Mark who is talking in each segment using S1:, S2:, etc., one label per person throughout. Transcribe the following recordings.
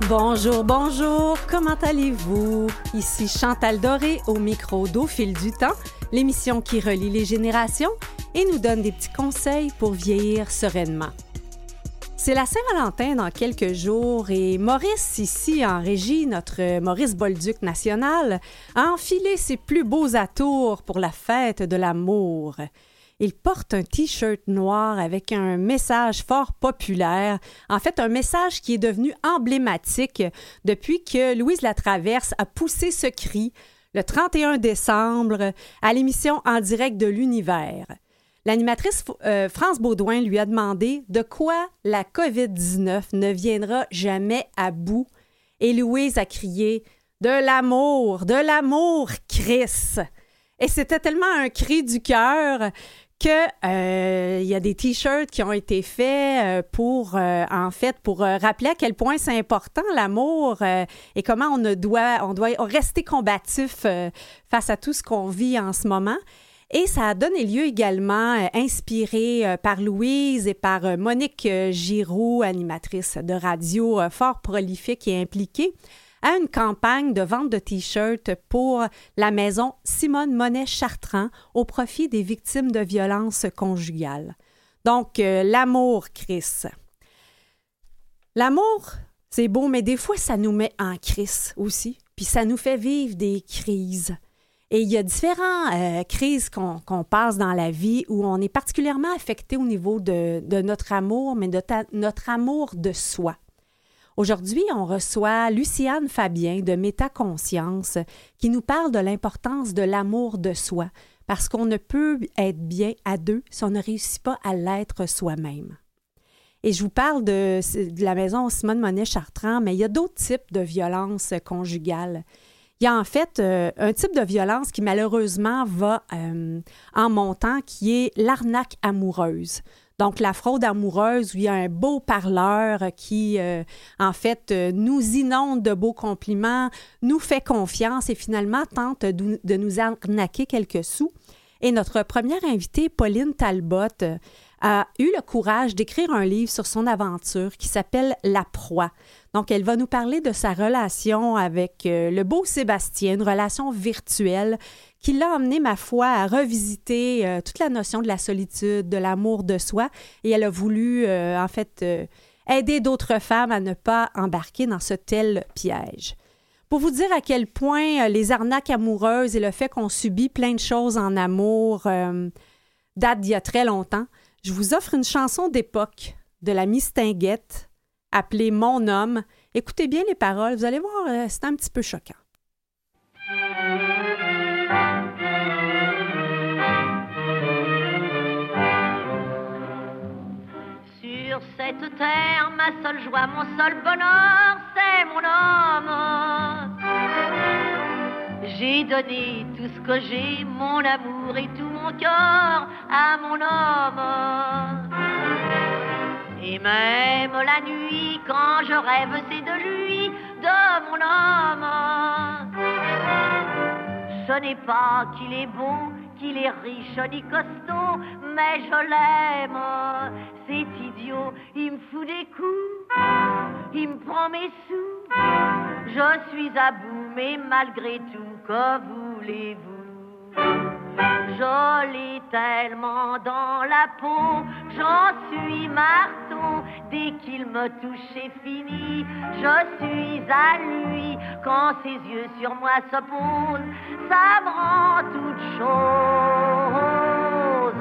S1: Bonjour, bonjour, comment allez-vous? Ici Chantal Doré au micro d'Au fil du temps, l'émission qui relie les générations et nous donne des petits conseils pour vieillir sereinement. C'est la Saint-Valentin dans quelques jours et Maurice, ici en régie, notre Maurice Bolduc national, a enfilé ses plus beaux atours pour la fête de l'amour. Il porte un T-shirt noir avec un message fort populaire, en fait un message qui est devenu emblématique depuis que Louise Latraverse a poussé ce cri le 31 décembre à l'émission En direct de l'Univers. L'animatrice France Baudouin lui a demandé de quoi la COVID-19 ne viendra jamais à bout et Louise a crié « De l'amour, Chris !» Et c'était tellement un cri du cœur que y a des t-shirts qui ont été faits pour rappeler à quel point c'est important l'amour et comment on doit rester combatif face à tout ce qu'on vit en ce moment. Et ça a donné lieu également, inspiré par Louise et par Monique Giroux, animatrice de radio fort prolifique et impliquée, à une campagne de vente de T-shirts pour la maison Simone Monet-Chartrand au profit des victimes de violences conjugales. Donc, l'amour, Chris. L'amour, c'est beau, mais des fois, ça nous met en crise aussi, puis ça nous fait vivre des crises. Et il y a différentes crises qu'on passe dans la vie où on est particulièrement affecté au niveau de notre amour, mais de notre amour de soi. Aujourd'hui, on reçoit Luciane Fabien de Métaconscience qui nous parle de l'importance de l'amour de soi parce qu'on ne peut être bien à deux si on ne réussit pas à l'être soi-même. Et je vous parle de la maison Simone Monet-Chartrand, mais il y a d'autres types de violences conjugales. Il y a en fait un type de violence qui malheureusement va en montant, qui est l'arnaque amoureuse. Donc, la fraude amoureuse, où il y a un beau parleur qui, nous inonde de beaux compliments, nous fait confiance et finalement tente de nous arnaquer quelques sous. Et notre première invitée, Pauline Talbot, a eu le courage d'écrire un livre sur son aventure qui s'appelle « La proie ». Donc, elle va nous parler de sa relation avec le beau Sébastien, une relation virtuelle qui l'a amené, ma foi, à revisiter toute la notion de la solitude, de l'amour de soi. Et elle a voulu, aider d'autres femmes à ne pas embarquer dans ce tel piège. Pour vous dire à quel point les arnaques amoureuses et le fait qu'on subit plein de choses en amour datent d'il y a très longtemps, je vous offre une chanson d'époque de la Mistinguette appelée « Mon homme ». Écoutez bien les paroles, vous allez voir, c'est un petit peu choquant.
S2: Sur cette terre, ma seule joie, mon seul bonheur, c'est mon homme. J'ai donné tout ce que j'ai, mon amour et tout mon cœur à mon homme. Et même la nuit, quand je rêve, c'est de lui, de mon homme. Ce n'est pas qu'il est beau, qu'il est riche ni costaud, mais je l'aime. C'est idiot, il me fout des coups, il me prend mes sous. Je suis à bout, mais malgré tout, que voulez-vous? Je l'ai tellement dans la peau, j'en suis marteau. Dès qu'il me touche, c'est fini. Je suis à lui quand ses yeux sur moi se posent. Ça me rend toute chose.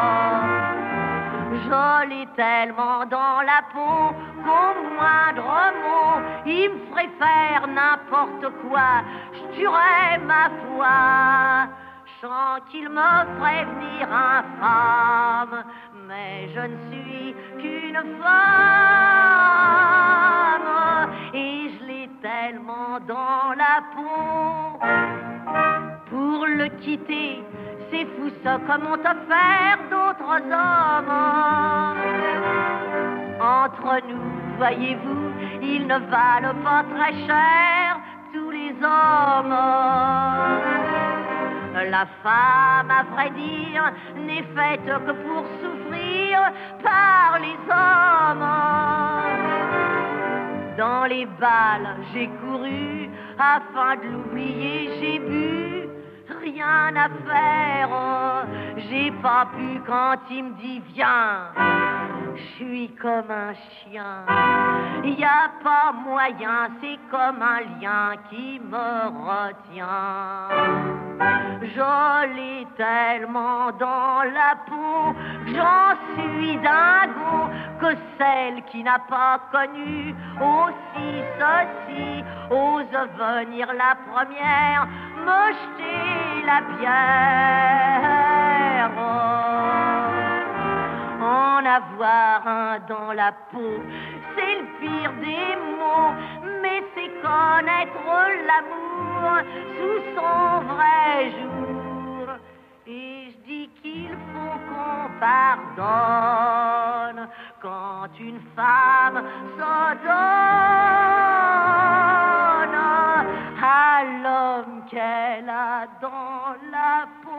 S2: Je l'ai tellement dans la peau qu'au moindre mot, il me ferait faire n'importe quoi. Je tuerais ma foi. Je sens qu'il me ferait venir infâme, mais je ne suis qu'une femme et je l'ai tellement dans la peau. Pour le quitter, c'est fou ça, comme on t'a fait d'autres hommes. Entre nous, voyez-vous, ils ne valent pas très cher, tous les hommes. La femme, à vrai dire, n'est faite que pour souffrir par les hommes. Dans les bals, j'ai couru, afin de l'oublier, j'ai bu. Rien à faire, j'ai pas pu quand il me dit viens. Je suis comme un chien, y a pas moyen, c'est comme un lien qui me retient. Je l'ai tellement dans la peau, j'en suis dingo, que celle qui n'a pas connu aussi ceci ose venir la première me jeter la pierre. En avoir un dans la peau, c'est le pire des mots, mais c'est connaître l'amour sous son vrai jour. Et je dis qu'il faut qu'on pardonne quand une femme se donne à l'homme qu'elle a dans la peau.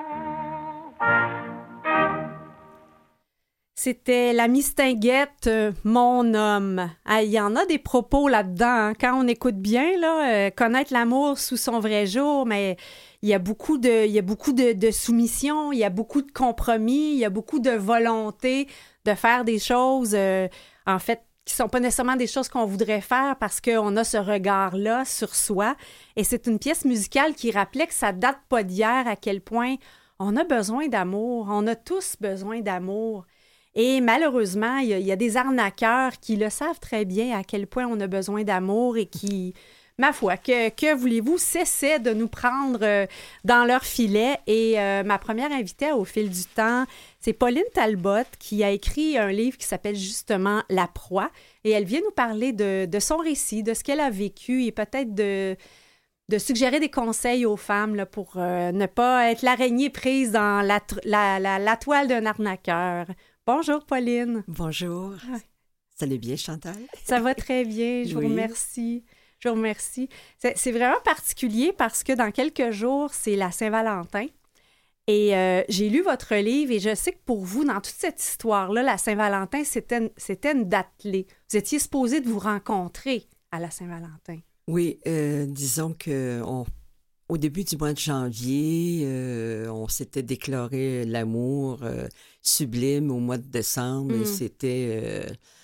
S1: C'était la Mistinguette, mon homme. Ah, il y en a des propos là-dedans, hein. Quand on écoute bien, là, connaître l'amour sous son vrai jour, mais il y a beaucoup de soumission, il y a beaucoup de compromis, il y a beaucoup de volonté de faire des choses, en fait, qui sont pas nécessairement des choses qu'on voudrait faire parce qu'on a ce regard-là sur soi. Et c'est une pièce musicale qui rappelait que ça date pas d'hier, à quel point on a besoin d'amour. On a tous besoin d'amour. Et malheureusement, il y a des arnaqueurs qui le savent très bien à quel point on a besoin d'amour et qui, ma foi, que voulez-vous, cessaient de nous prendre dans leur filet. Et ma première invitée au fil du temps, c'est Pauline Talbot qui a écrit un livre qui s'appelle justement « La proie ». Et elle vient nous parler de son récit, de ce qu'elle a vécu et peut-être de suggérer des conseils aux femmes là, pour ne pas être l'araignée prise dans la toile d'un arnaqueur. Bonjour, Pauline.
S3: Bonjour. Ça allait bien, Chantal?
S1: Ça va très bien, je vous remercie. Je vous remercie. C'est vraiment particulier parce que dans quelques jours, c'est la Saint-Valentin. Et j'ai lu votre livre et je sais que pour vous, dans toute cette histoire-là, la Saint-Valentin, c'était une date clé. Vous étiez supposé de vous rencontrer à la Saint-Valentin.
S3: Oui, disons que au début du mois de janvier, on s'était déclaré l'amour sublime au mois de décembre. Et c'était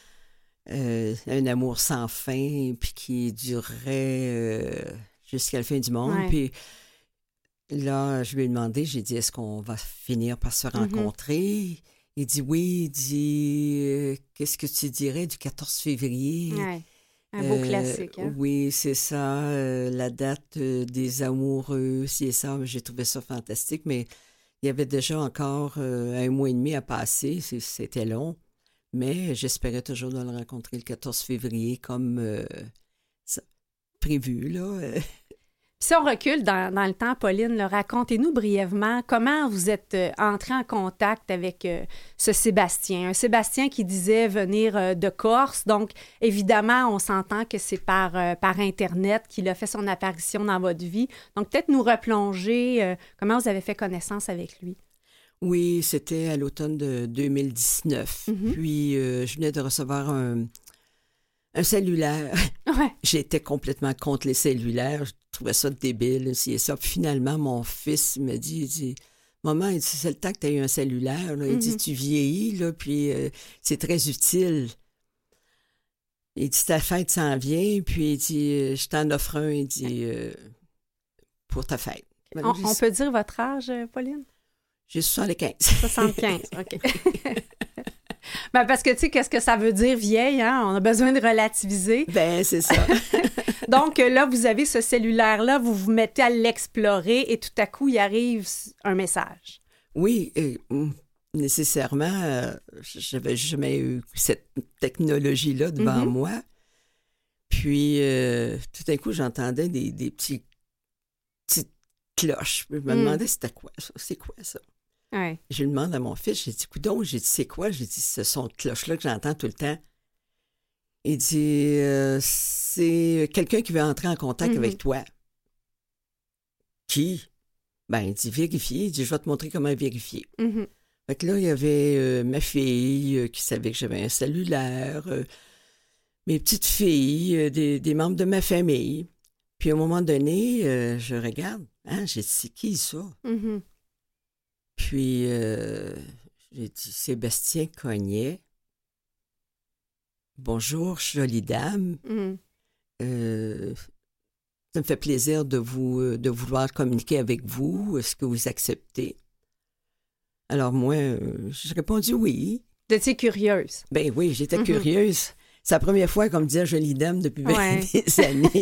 S3: un amour sans fin, puis qui durerait jusqu'à la fin du monde.
S1: Ouais.
S3: Puis là, je lui ai demandé, j'ai dit, est-ce qu'on va finir par se rencontrer? Il dit oui, il dit, qu'est-ce que tu dirais du 14 février?
S1: Ouais. Un beau classique. Hein?
S3: Oui, c'est ça, la date des amoureux, c'est ça. J'ai trouvé ça fantastique, mais il y avait déjà encore 1 mois et demi à passer. C'était long, mais j'espérais toujours de le rencontrer le 14 février comme prévu, là.
S1: Puis si on recule dans le temps, Pauline, là, racontez-nous brièvement comment vous êtes entrée en contact avec ce Sébastien. Un Sébastien qui disait venir de Corse. Donc, évidemment, on s'entend que c'est par Internet qu'il a fait son apparition dans votre vie. Donc, peut-être nous replonger comment vous avez fait connaissance avec lui.
S3: Oui, c'était à l'automne de 2019. Puis, je venais de recevoir un cellulaire.
S1: Ouais.
S3: J'étais complètement contre les cellulaires. Je trouvais ça débile, c'est ça. Puis finalement, mon fils me dit, il dit, maman, il dit, c'est le temps que tu as eu un cellulaire. Là. Il dit, tu vieillis, là, puis c'est très utile. Il dit, ta fête s'en vient, puis il dit, je t'en offre un, il dit, pour ta fête.
S1: On peut dire votre âge, Pauline?
S3: J'ai 75.
S1: 75, OK. Ben parce que, tu sais, qu'est-ce que ça veut dire vieille, hein? On a besoin de relativiser.
S3: Ben, c'est ça.
S1: Donc, là, vous avez ce cellulaire-là, vous vous mettez à l'explorer et tout à coup, il arrive un message.
S3: Oui, nécessairement, j'avais jamais eu cette technologie-là devant moi. Puis, tout à coup, j'entendais des petites cloches. Je me demandais, c'était quoi ça? C'est quoi ça?
S1: Ouais.
S3: Je lui demande à mon fils, j'ai dit, coudonc, j'ai dit, c'est quoi? J'ai dit, ce son de cloche-là que j'entends tout le temps. Il dit, c'est quelqu'un qui veut entrer en contact avec toi. Qui? Ben, il dit, vérifier. Il dit, je vais te montrer comment vérifier. Fait que là, il y avait ma fille qui savait que j'avais un cellulaire. mes petites filles, des membres de ma famille. Puis à un moment donné, je regarde, j'ai dit, c'est qui ça?
S1: Mhm.
S3: Puis j'ai dit, Sébastien Cognet. Bonjour, jolie dame.
S1: Mhm.
S3: Ça me fait plaisir de vouloir communiquer avec vous. Est-ce que vous acceptez? Alors moi, j'ai répondu oui.
S1: Vous étiez curieuse.
S3: Ben oui, j'étais curieuse. C'est la première fois qu'on me disait jolie dame depuis
S1: Ouais.
S3: des années.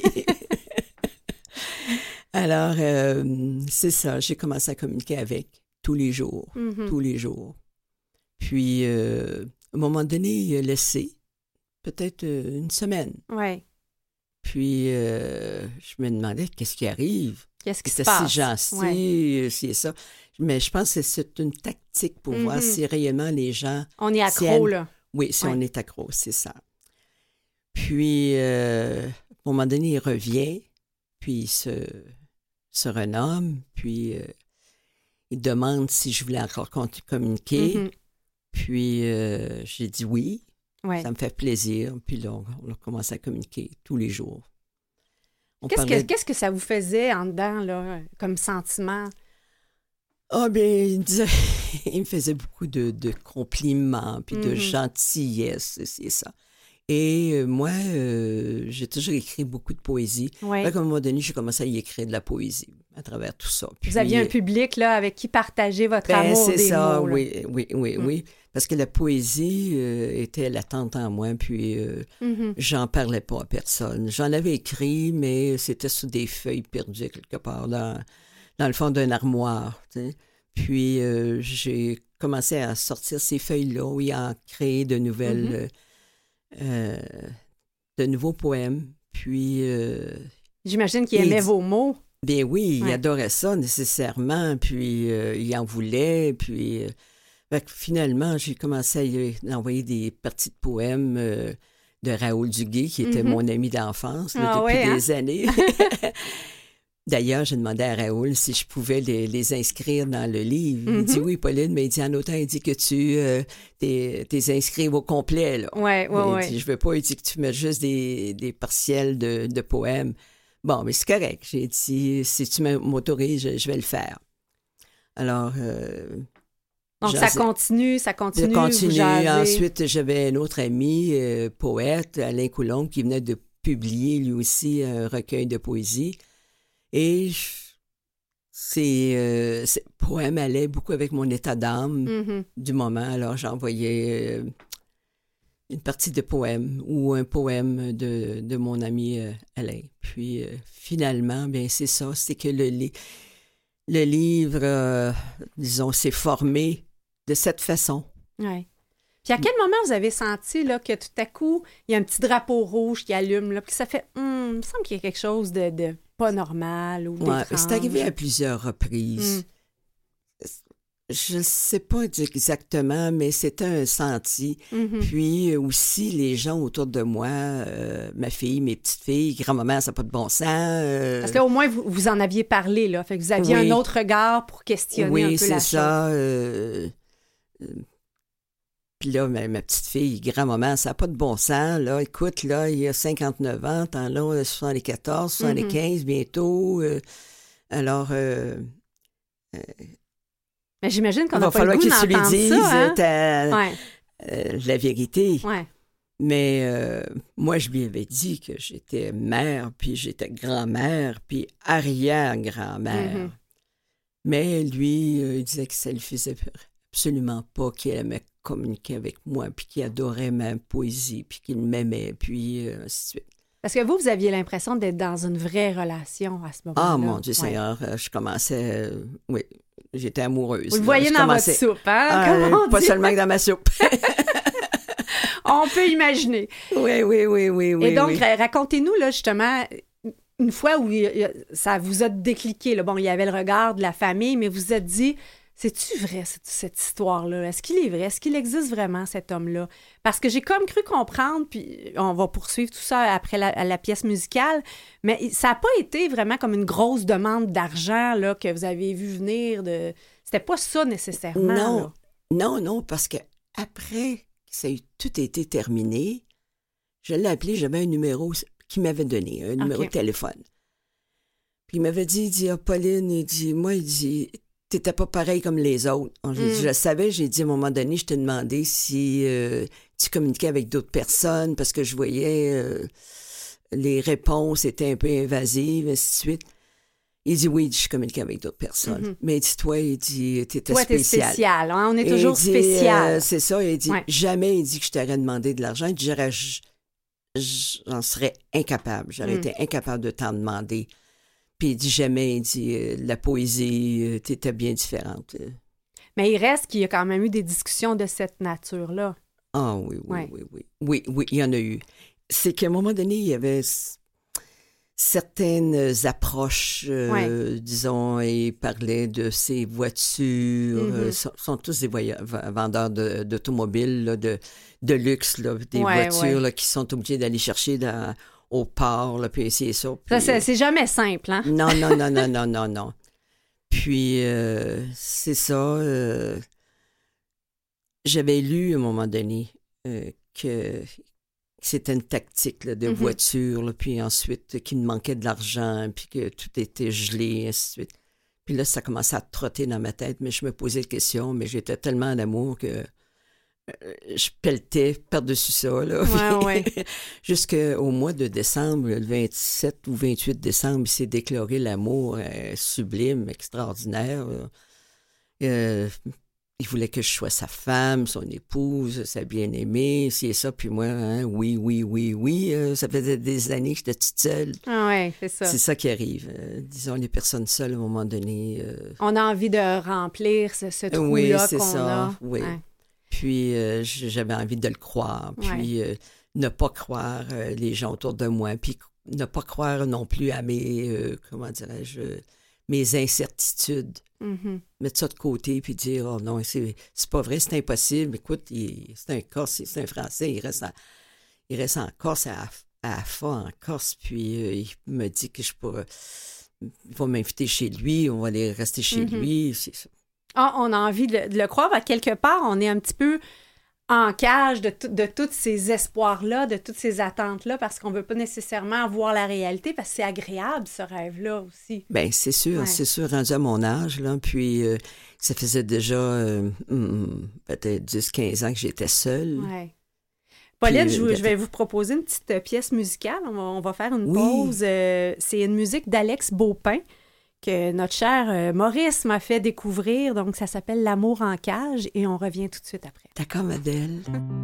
S3: Alors, c'est ça, j'ai commencé à communiquer avec tous les jours, tous les jours. Puis, à un moment donné, il a laissé, peut-être une semaine.
S1: Oui.
S3: Puis, je me demandais qu'est-ce qui arrive.
S1: Qu'est-ce qui se
S3: C'était
S1: passe?
S3: si gentil, c'est ça. Mais je pense que c'est une tactique pour voir si réellement les gens...
S1: On est accro,
S3: tiennent.
S1: là.
S3: Oui, si
S1: Ouais.
S3: on est accro, c'est ça. Puis, à un moment donné, il revient, puis il se renomme, puis il demande si je voulais encore communiquer.
S1: Mhm.
S3: Puis, j'ai dit oui,
S1: Ouais.
S3: ça me fait plaisir. Puis là, on a commencé à communiquer tous les jours. On
S1: Qu'est-ce
S3: parlait-
S1: que ça vous faisait en dedans, là, comme sentiment?
S3: Ah, bien, il me faisait beaucoup de compliments, puis de gentillesse, c'est ça. Et moi, j'ai toujours écrit beaucoup de poésie.
S1: Ouais.
S3: Fait qu'à un moment donné, j'ai commencé à y écrire de la poésie à travers tout ça.
S1: Vous aviez un public là, avec qui partager votre amour
S3: c'est
S1: des
S3: ça,
S1: mots. Là.
S3: oui. Parce que la poésie était latente en moi, puis j'en parlais pas à personne. J'en avais écrit, mais c'était sur des feuilles perdues quelque part dans le fond d'une armoire. Tu sais. Puis j'ai commencé à sortir ces feuilles-là et à créer de nouvelles... de nouveaux poèmes. Puis...
S1: J'imagine qu'il aimait vos mots.
S3: Bien oui, il
S1: Ouais.
S3: adorait ça nécessairement, puis il en voulait, puis fait que finalement, j'ai commencé à lui envoyer des parties de poèmes de Raoul Duguay, qui était mon ami d'enfance là, depuis des années. D'ailleurs, j'ai demandé à Raoul si je pouvais les inscrire dans le livre. Il dit oui, Pauline, mais il dit en autant, il dit que tu t'es inscrive au complet. Là. Il dit, je veux pas, il dit que tu mets juste des partiels de poèmes. Bon, mais c'est correct. J'ai dit, si tu m'autorises, je vais le faire. Alors...
S1: donc, ça continue. Vous jasez.
S3: Ensuite, j'avais un autre ami, poète, Alain Coulombe, qui venait de publier, lui aussi, un recueil de poésie. Et ces poèmes allaient beaucoup avec mon état d'âme du moment. Alors, j'envoyais une partie de poèmes ou un poème de mon ami Alain. Puis, finalement, bien, c'est ça, c'est que le livre, disons, s'est formé de cette façon.
S1: Oui. Puis à quel moment vous avez senti là, que tout à coup, il y a un petit drapeau rouge qui allume, là, puis ça fait, il me semble qu'il y a quelque chose de pas normal ou d'étrange.
S3: C'est arrivé à plusieurs reprises. Je ne sais pas exactement, mais c'était un senti. Puis aussi, les gens autour de moi, ma fille, mes petites filles, grand-maman, ça n'a pas de bon sens.
S1: Parce que là, au moins, vous en aviez parlé, là. Fait que vous aviez un autre regard pour questionner un peu la chose.
S3: Oui, c'est ça. Puis là, ma petite fille, grand-maman, ça n'a pas de bon sens. Là, écoute, là, il y a 59 ans, t'en as 74, 75 bientôt. Alors...
S1: mais j'imagine qu'on
S3: il
S1: n'a
S3: va
S1: pas le
S3: falloir
S1: goût
S3: que tu lui
S1: d'entendre
S3: dises
S1: ça,
S3: la vérité.
S1: Ouais.
S3: Mais moi, je lui avais dit que j'étais mère, puis j'étais grand-mère, puis arrière-grand-mère. Mais lui, il disait que ça ne lui faisait absolument pas, qu'il aimait communiquer avec moi, puis qu'il adorait ma poésie, puis qu'il m'aimait, puis ainsi de suite.
S1: Parce que vous aviez l'impression d'être dans une vraie relation à ce moment-là.
S3: Ah, mon Dieu Seigneur, je commençais... oui, j'étais amoureuse.
S1: Vous le voyez dans votre soupe, hein?
S3: Pas seulement que dans ma soupe.
S1: On peut imaginer.
S3: Oui.
S1: Et donc, racontez-nous, là, justement, une fois où ça vous a décliqué. Là. Bon, il y avait le regard de la famille, mais vous vous êtes dit... C'est-tu vrai, cette histoire-là? Est-ce qu'il est vrai? Est-ce qu'il existe vraiment, cet homme-là? Parce que j'ai comme cru comprendre, puis on va poursuivre tout ça après la pièce musicale, mais ça n'a pas été vraiment comme une grosse demande d'argent là, que vous avez vu venir de... C'était pas ça nécessairement.
S3: Non, parce que après que ça a tout été terminé, Je l'ai appelé, j'avais un numéro qu'il m'avait donné, un numéro de téléphone. Puis il m'avait dit, Pauline, il dit, t'étais pas pareil comme les autres. J'ai dit, je le savais, j'ai dit, à un moment donné, je t'ai demandé si tu communiquais avec d'autres personnes, parce que je voyais les réponses étaient un peu invasives, ainsi de suite. Il dit, oui, je communiquais avec d'autres personnes. Mais dis-toi, il dit, t'étais spécial.
S1: T'es spécial, hein? On est toujours spécial.
S3: C'est ça, il dit, jamais, il dit que je t'aurais demandé de l'argent. Il dit, j'en serais incapable. J'aurais été incapable de t'en demander. Puis il dit jamais, il dit, la poésie, t'étais bien différente.
S1: Mais il reste qu'il y a quand même eu des discussions de cette nature-là.
S3: Ah oui, il y en a eu. C'est qu'à un moment donné, il y avait certaines approches, disons, il parlait de ces voitures, sont tous des vendeurs d'automobiles, là, de luxe, là, des voitures là, qui sont obligés d'aller chercher au port, là, puis essayer ça. Puis,
S1: ça c'est jamais simple, hein?
S3: Non. Puis, c'est ça. J'avais lu à un moment donné que c'était une tactique là, de voiture, là, puis ensuite qu'il me manquait de l'argent, puis que tout était gelé, ainsi de suite. Puis là, ça commençait à trotter dans ma tête, mais je me posais la question, mais j'étais tellement en amour que je pelletais par-dessus ça. Là. Jusqu'au mois de décembre, le 27 ou 28 décembre, il s'est déclaré l'amour sublime, extraordinaire. Il voulait que je sois sa femme, son épouse, sa bien-aimée, ci et ça. Puis moi, hein, oui. Ça faisait des années que j'étais toute seule.
S1: Ah ouais, c'est ça.
S3: C'est ça qui arrive. Disons, les personnes seules, à un moment donné...
S1: On a envie de remplir ce trou-là
S3: oui, c'est
S1: qu'on
S3: ça,
S1: a.
S3: Oui,
S1: Ouais.
S3: Puis j'avais envie de le croire. Puis ne pas croire les gens autour de moi. Puis ne pas croire non plus à mes, comment dirais-je, mes incertitudes. Mettre ça de côté puis dire, oh non, c'est pas vrai, c'est impossible. Écoute, c'est un Corse, c'est un Français, il reste en Corse, à Afa, en Corse. Puis il me dit que il va m'inviter chez lui, on va aller rester chez lui. C'est ça.
S1: Ah, on a envie de le croire. À quelque part, on est un petit peu en cage de tous ces espoirs-là, de toutes ces attentes-là, parce qu'on ne veut pas nécessairement voir la réalité, parce que c'est agréable, ce rêve-là aussi.
S3: Bien, c'est sûr, rendu à mon âge, là, puis ça faisait déjà peut-être 10-15 ans que j'étais seule.
S1: Ouais. Pauline, je vais vous proposer une petite pièce musicale. On va faire une pause. C'est une musique d'Alex Baupin, que notre cher Maurice m'a fait découvrir. Donc, ça s'appelle « L'amour en cage » et on revient tout de suite après.
S3: D'accord, Adèle.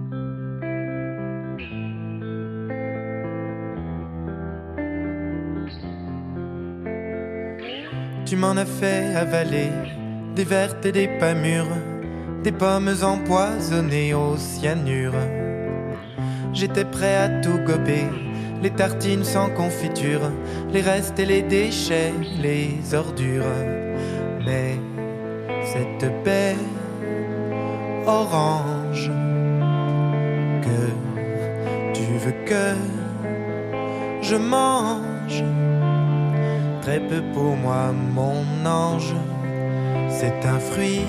S4: Tu m'en as fait avaler des vertes et des pas mûres, des pommes empoisonnées au cyanure. J'étais prêt à tout gober, les tartines sans confiture, les restes et les déchets, les ordures. Mais cette baie orange que tu veux que je mange, très peu pour moi, mon ange. C'est un fruit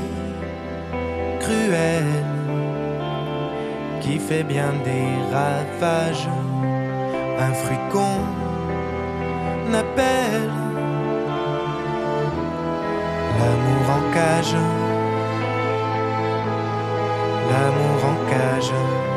S4: cruel qui fait bien des ravages. Un fruit qu'on appelle l'amour en cage. L'amour en cage.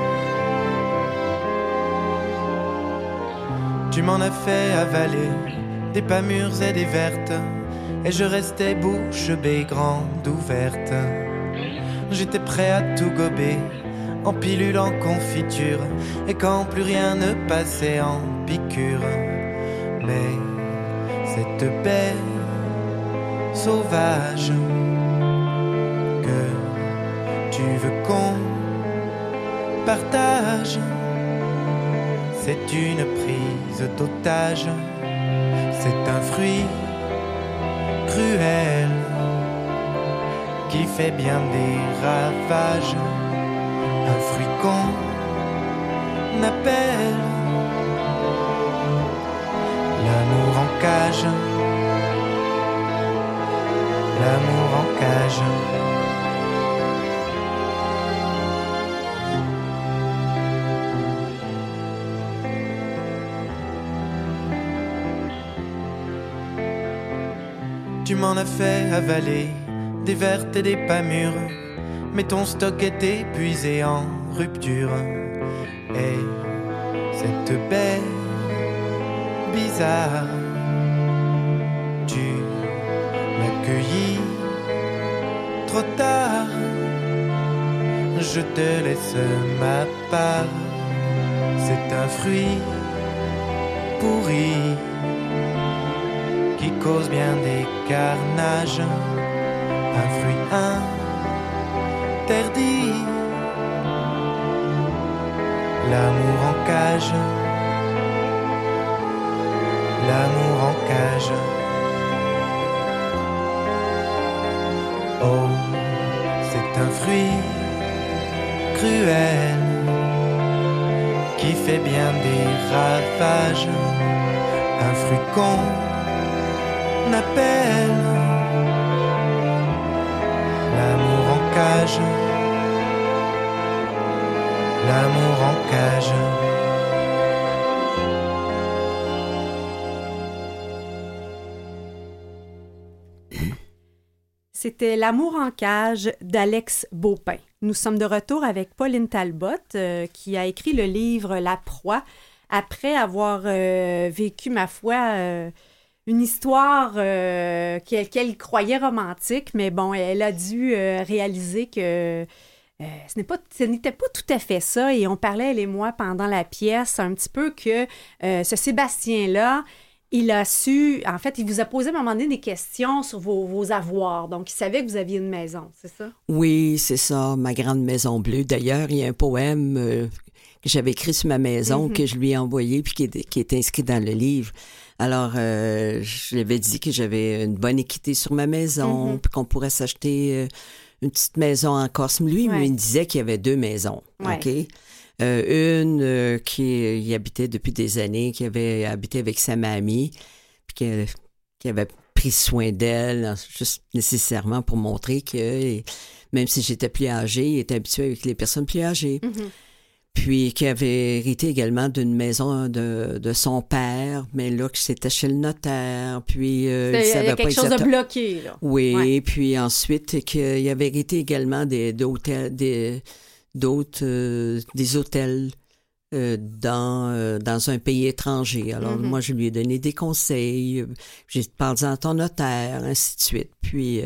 S4: Tu m'en as fait avaler des pas mûres et des vertes, et je restais bouche bée grande ouverte. J'étais prêt à tout gober, en pilule, en confiture, et quand plus rien ne passait, en piqûre. Mais cette baie sauvage que tu veux qu'on partage, c'est une prise d'otage. C'est un fruit cruel qui fait bien des ravages. Un fruit qu'on appelle l'amour en cage. L'amour en cage. Tu m'en as fait avaler des vertes et des pas mûres, mais ton stock est épuisé en rupture. Et cette baie bizarre, tu l'as cueillie trop tard. Je te laisse ma part, c'est un fruit pourri qui cause bien des carnages, un fruit interdit, l'amour en cage, l'amour en cage. Oh, c'est un fruit cruel qui fait bien des ravages, un fruit qu'on appelle l'amour en cage, l'amour en cage.
S1: C'était L'amour en cage d'Alex Baupin. Nous sommes de retour avec Pauline Talbot, qui a écrit le livre La proie, après avoir vécu, ma foi, une histoire qu'elle croyait romantique, mais bon, elle a dû réaliser que ce n'était pas tout à fait ça, et on parlait, elle et moi, pendant la pièce, un petit peu que ce Sébastien-là, il a su, en fait, il vous a posé à un moment donné des questions sur vos avoirs. Donc, il savait que vous aviez une maison, c'est ça?
S3: Oui, c'est ça, ma grande maison bleue. D'ailleurs, il y a un poème que j'avais écrit sur ma maison, que je lui ai envoyé, puis qui est inscrit dans le livre. Alors, je lui avais dit que j'avais une bonne équité sur ma maison, puis qu'on pourrait s'acheter une petite maison en Corse. Lui, il me disait qu'il y avait 2 maisons, OK? Une qui y habitait depuis des années, qui avait habité avec sa mamie, puis qui avait pris soin d'elle, juste nécessairement pour montrer que, même si j'étais plus âgée, il était habitué avec les personnes plus âgées. Puis qui avait hérité également d'une maison de son père, mais là, que c'était chez le notaire, puis il savait pas
S1: quelque chose de bloqué, là.
S3: Oui, puis ensuite, qu'il avait hérité également des hôtels dans un pays étranger. Alors, moi, je lui ai donné des conseils, j'ai parlé à ton notaire, ainsi de suite. Puis,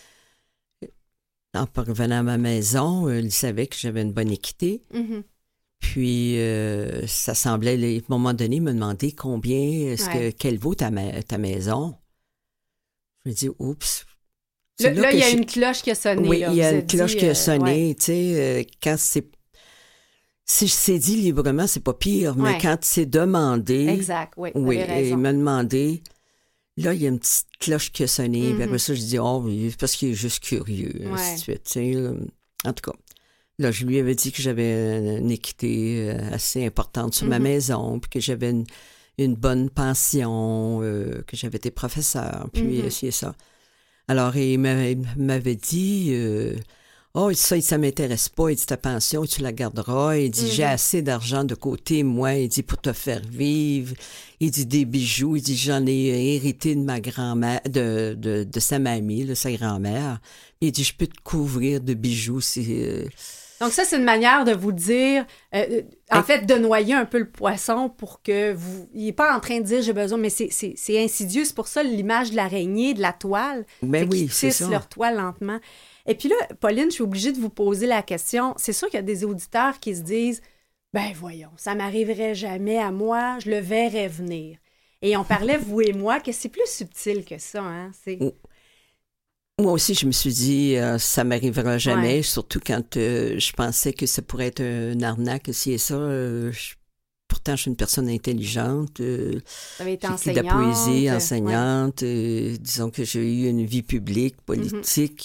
S3: en revenant à ma maison, il savait que j'avais une bonne équité. Puis, ça semblait, à un moment donné, me demander quelle vaut ta maison. Je me dis, oups.
S1: Là, il y a une cloche qui a sonné.
S3: Oui, il y a une
S1: cloche
S3: qui a sonné. Tu sais, quand si c'est dit librement, c'est pas pire, mais quand c'est demandé...
S1: Exact, oui, vous avez raison.
S3: Il m'a demandé... Là, il y a une petite cloche qui a sonné. Puis après ça, je dis, oh, oui, parce qu'il est juste curieux, ainsi de suite. Tu sais, en tout cas, là, je lui avais dit que j'avais une équité assez importante sur ma maison, puis que j'avais une bonne pension, que j'avais été professeur, puis c'est ça. Alors, il m'avait dit, ça m'intéresse pas. Il dit, ta pension, tu la garderas. Il dit, j'ai assez d'argent de côté, moi. Il dit, pour te faire vivre. Il dit, des bijoux. Il dit, j'en ai hérité de ma grand-mère, de sa mamie, là, sa grand-mère. Il dit, je peux te couvrir de bijoux si...
S1: Donc ça, c'est une manière de vous dire, en fait, de noyer un peu le poisson pour que vous... Il n'est pas en train de dire « j'ai besoin », mais c'est insidieux. C'est pour ça l'image de l'araignée, de la toile.
S3: Ben oui,
S1: qu'ils tissent leur toile lentement. Et puis là, Pauline, je suis obligée de vous poser la question. C'est sûr qu'il y a des auditeurs qui se disent « ben voyons, ça m'arriverait jamais à moi, je le verrais venir ». Et on parlait, vous et moi, que c'est plus subtil que ça, hein?
S3: Moi aussi, je me suis dit, ça m'arrivera jamais, surtout quand je pensais que ça pourrait être une arnaque, si et ça. Pourtant, je suis une personne intelligente. Vous
S1: avez été
S3: enseignante. De la poésie, enseignante. Disons que j'ai eu une vie publique, politique.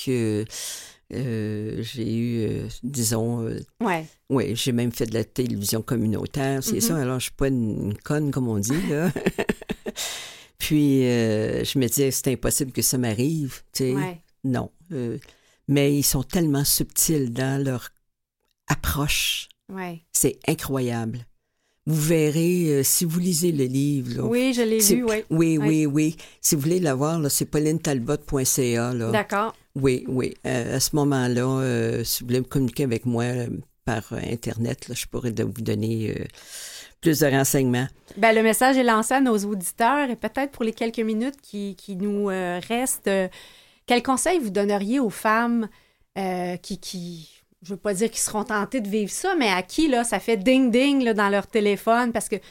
S3: J'ai eu, disons... Oui, j'ai même fait de la télévision communautaire, c'est ça. Alors, je suis pas une conne, comme on dit, là. Puis, je me disais, c'est impossible que ça m'arrive, tu sais. Non. Mais ils sont tellement subtils dans leur approche. C'est incroyable. Vous verrez, si vous lisez le livre... Là,
S1: oui, je l'ai lu, oui.
S3: Oui. Si vous voulez l'avoir, là, c'est paulinetalbot.ca. Là.
S1: D'accord.
S3: Oui. À ce moment-là, si vous voulez me communiquer avec moi par Internet, là, je pourrais vous donner plus de renseignements.
S1: Bien, le message est lancé à nos auditeurs et peut-être pour les quelques minutes qui nous restent, quel conseil vous donneriez aux femmes qui je veux pas dire qu'ils seront tentés de vivre ça, mais à qui, là, ça fait ding-ding là, dans leur téléphone, parce que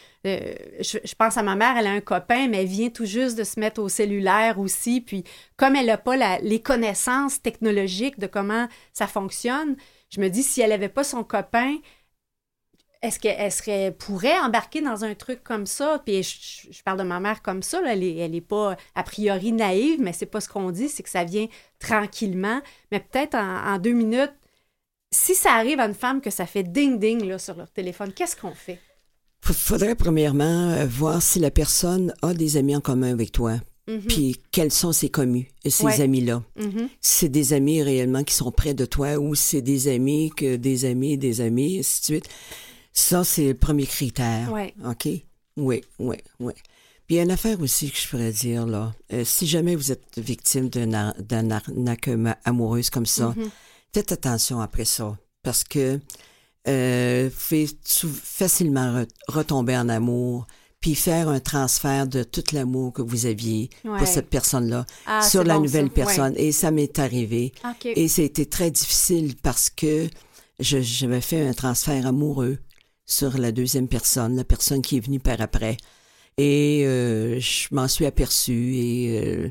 S1: je pense à ma mère, elle a un copain, mais elle vient tout juste de se mettre au cellulaire aussi, puis comme elle n'a pas les connaissances technologiques de comment ça fonctionne, je me dis, si elle n'avait pas son copain, est-ce qu'elle pourrait embarquer dans un truc comme ça? Puis je parle de ma mère comme ça, là, elle est pas a priori naïve, mais c'est pas ce qu'on dit, c'est que ça vient tranquillement, mais peut-être en 2 minutes, si ça arrive à une femme que ça fait ding-ding là, sur leur téléphone, qu'est-ce qu'on fait?
S3: Il faudrait premièrement voir si la personne a des amis en commun avec toi. Mm-hmm. Puis quels sont ses commus, ces amis-là. Mm-hmm. Si c'est des amis réellement qui sont près de toi ou c'est des amis, des amis, et ainsi de suite. Ça, c'est le premier critère.
S1: Ouais.
S3: OK? Oui. Puis il y a une affaire aussi que je pourrais dire, là. Si jamais vous êtes victime d'un arnaque amoureuse comme ça, faites attention après ça, parce que vous pouvez facilement retomber en amour, puis faire un transfert de tout l'amour que vous aviez pour cette personne-là sur la nouvelle personne. Et ça m'est arrivé.
S1: Okay.
S3: Et ça a été très difficile parce que j'avais fait un transfert amoureux sur la deuxième personne, la personne qui est venue par après. Et je m'en suis aperçue et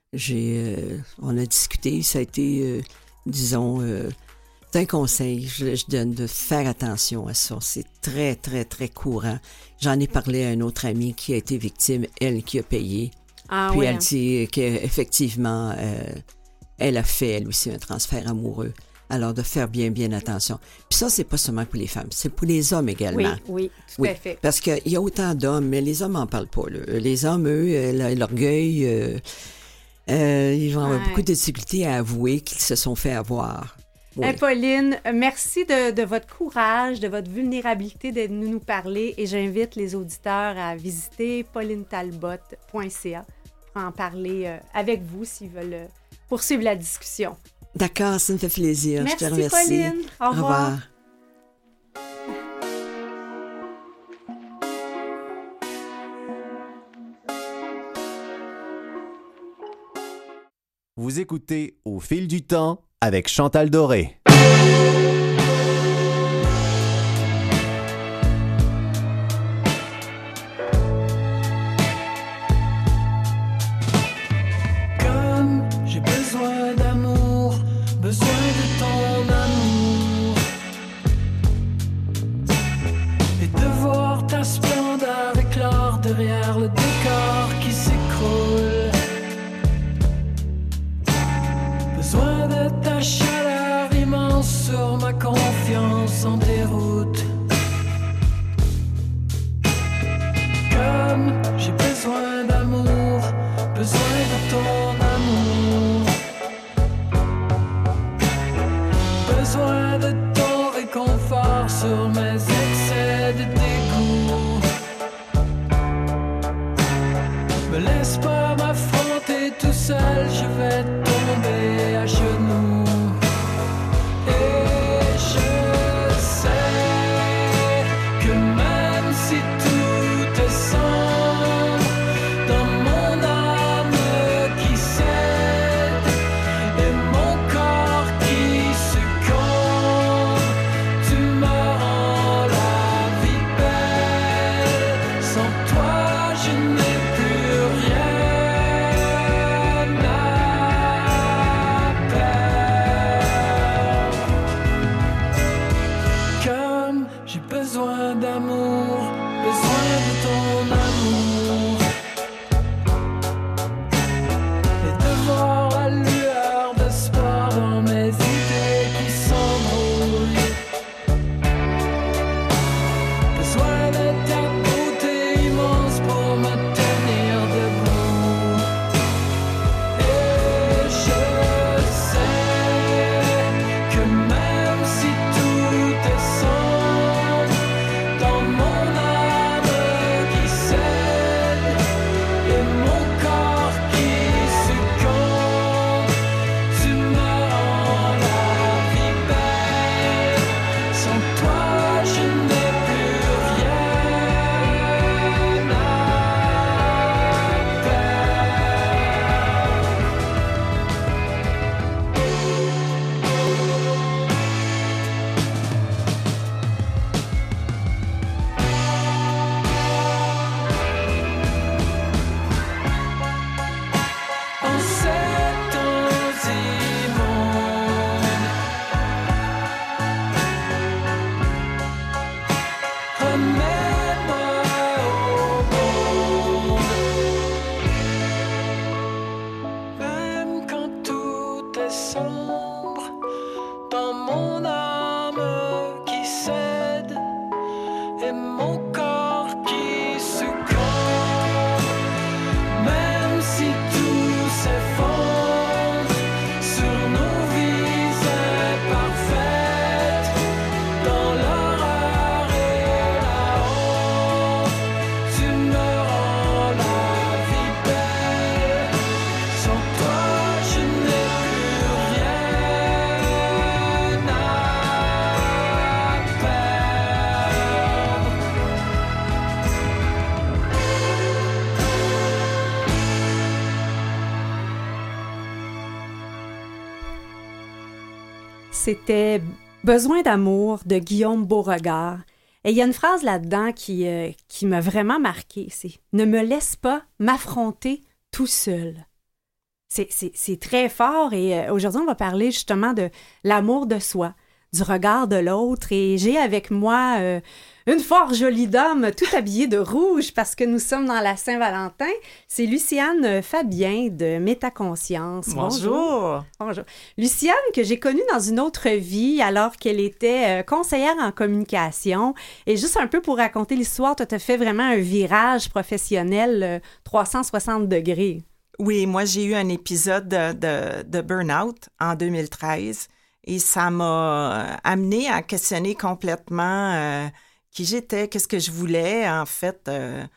S3: on a discuté. Ça a été... disons, c'est un conseil, je donne de faire attention à ça. C'est très, très, très courant. J'en ai parlé à une autre amie qui a été victime, elle qui a payé. Puis elle dit qu'effectivement, elle a fait, elle aussi, un transfert amoureux. Alors, de faire bien, bien attention. Puis ça, c'est pas seulement pour les femmes, c'est pour les hommes également.
S1: Oui, tout à fait.
S3: Parce qu'il y a autant d'hommes, mais les hommes n'en parlent pas. Là. Les hommes, eux, l'orgueil... ils vont avoir beaucoup de difficultés à avouer qu'ils se sont fait avoir. Oui.
S1: Pauline, merci de votre courage, de votre vulnérabilité de nous parler et j'invite les auditeurs à visiter paulinetalbot.ca pour en parler avec vous s'ils veulent poursuivre la discussion.
S3: D'accord, ça me fait plaisir.
S1: Merci,
S3: je te remercie.
S1: Pauline. Au revoir.
S5: Vous écoutez Au fil du temps avec Chantal Doré.
S6: Comme j'ai besoin d'amour, besoin de ton amour, et de voir ta splendeur éclore derrière le décor qui s'écroule. Besoin de ta chaleur immense sur ma confiance en déroute. Comme j'ai besoin d'amour, besoin de ton amour, besoin de ton réconfort sur mes excès de dégoût. Me laisse pas m'affronter tout seul, je vais tomber à genoux. Et je sais que même si tout est sombre dans mon âme qui cède et mon corps qui succombe, tu me rends la vie belle. Sans toi je n'ai plus rien à perdre. sombre dans mon âme qui cède et mon corps qui succombe. Même si tout s'effondre sur nos vies imparfaites, dans l'horreur et la honte, tu me rends la vie belle. Sans toi, je n'ai plus rien à perdre.
S1: C'était Besoin d'amour de Guillaume Beauregard. Et il y a une phrase là-dedans qui m'a vraiment marquée, c'est « Ne me laisse pas m'affronter tout seul ». C'est très fort et aujourd'hui, on va parler justement de l'amour de soi, du regard de l'autre. Et j'ai avec moi une fort jolie dame, tout habillée de rouge parce que nous sommes dans la Saint-Valentin. C'est Luciane Fabien de Métaconscience.
S7: Bonjour.
S1: Bonjour. Luciane, que j'ai connue dans une autre vie alors qu'elle était conseillère en communication. Et juste un peu pour raconter l'histoire, tu as fait vraiment un virage professionnel 360 degrés.
S7: Oui, moi, j'ai eu un épisode de burn-out en 2013 et ça m'a amené à questionner complètement qui j'étais, qu'est-ce que je voulais, en fait.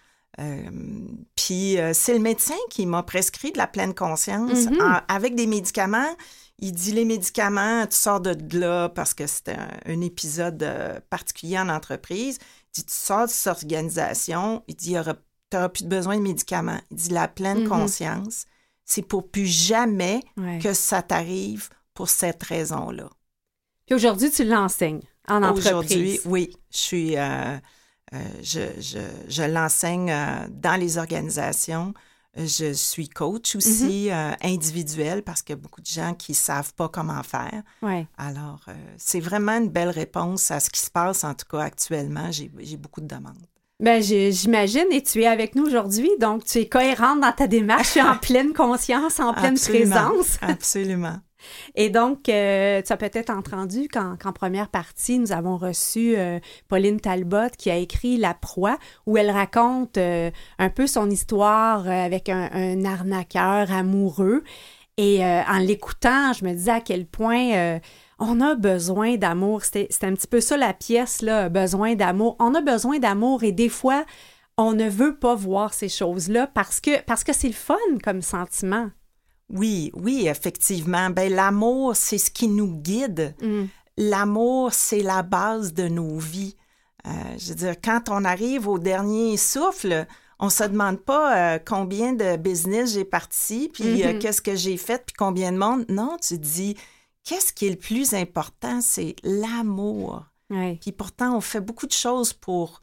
S7: Puis c'est le médecin qui m'a prescrit de la pleine conscience avec des médicaments. Il dit, les médicaments, tu sors de là parce que c'était un épisode particulier en entreprise. Il dit, tu sors de cette organisation. Il dit, tu n'auras plus besoin de médicaments. Il dit, la pleine conscience, c'est pour plus jamais que ça t'arrive pour cette raison-là.
S1: Puis aujourd'hui, tu l'enseignes en entreprise.
S7: Aujourd'hui, oui. Je l'enseigne dans les organisations. Je suis coach aussi individuel parce qu'il y a beaucoup de gens qui ne savent pas comment faire.
S1: Ouais.
S7: Alors, c'est vraiment une belle réponse à ce qui se passe, en tout cas actuellement. J'ai beaucoup de demandes.
S1: Ben, j'imagine, et tu es avec nous aujourd'hui, donc tu es cohérente dans ta démarche, tu es en pleine conscience, en pleine présence.
S7: Absolument.
S1: Et donc, tu as peut-être entendu qu'en première partie, nous avons reçu Pauline Talbot qui a écrit La proie, où elle raconte un peu son histoire avec un arnaqueur amoureux. Et en l'écoutant, je me disais à quel point on a besoin d'amour. C'était un petit peu ça la pièce, là, besoin d'amour. On a besoin d'amour et des fois, on ne veut pas voir ces choses-là parce que c'est le fun comme sentiment.
S7: Oui, effectivement. Ben, l'amour, c'est ce qui nous guide. L'amour, c'est la base de nos vies. Je veux dire, quand on arrive au dernier souffle, on ne se demande pas combien de business j'ai parti, puis qu'est-ce que j'ai fait, puis combien de monde. Non, tu dis, qu'est-ce qui est le plus important? C'est l'amour.
S1: Ouais.
S7: Puis pourtant, on fait beaucoup de choses pour